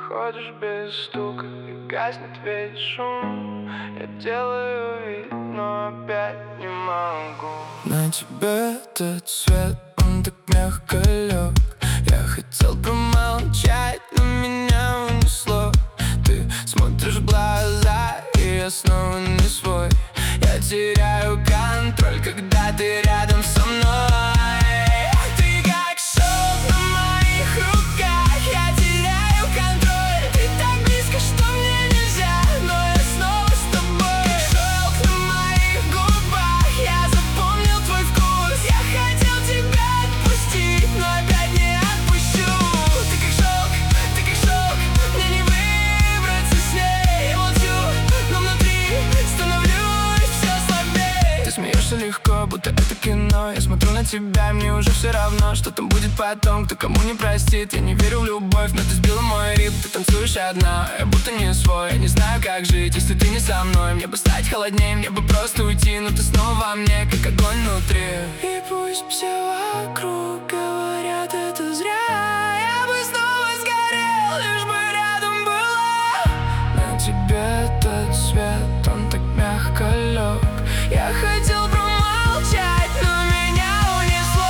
Приходишь без стука и гаснет весь шум. Я делаю вид, но опять не могу. На тебе этот цвет, он так мягко лег. Я хотел промолчать, но меня унесло. Ты смотришь в глаза, и я снова не свой. Я теряю контроль, когда ты рядом со мной. Ты как шелк на моих руках, я теряю контроль. Ты так близко, что мне нельзя, но я снова с тобой. Шелк на моих губах, я запомнил твой вкус. Я хотел тебя отпустить, но опять не отпущу. Ты как шелк, мне не выбраться с ней. Я молчу, но внутри становлюсь все слабее. Ты смеешься легко, будто это кино. Я смотрю на тебя, мне уже все равно, что там будет потом, кто кому не простит. Я не верю в любовь, но ты сбила мой ритм. Ты танцуешь одна, я будто не свой. Я не знаю, как жить, если ты не со мной. Мне бы стать холоднее, мне бы просто уйти, но ты снова во мне, как огонь внутри. И пусть все вокруг говорят, это зря. Я бы снова сгорел, лишь бы рядом была. На тебе этот свет, он так мягко лег. Я хотел промолчать, но меня унесло.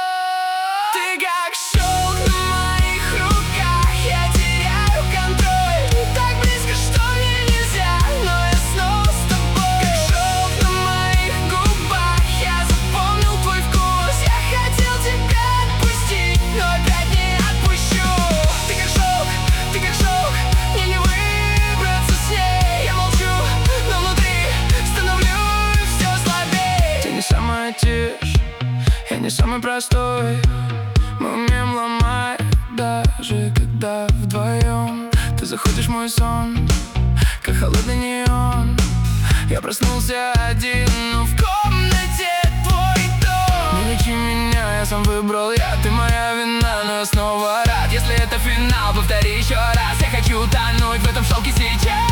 Ты как шелк на моих руках, я теряю контроль. Ты так близко, что мне нельзя, но я снова с тобой. Как шелк на моих губах, я запомнил твой вкус. Я хотел тебя отпустить, но опять не отпущу. Ты как шелк, мне не выбраться с ней. Я молчу, но внутри становлюсь все слабее. Ты не самая тишь, я не самый простой. Мы умеем ломать, даже когда вдвоем. Ты заходишь в мой сон, как холодный неон. Я проснулся один, но в комнате твой дом. Не лечи меня, я сам выбрал я. Ты моя вина, но я снова рад. Если это финал, повтори еще раз. Я хочу тонуть в этом шелке сейчас.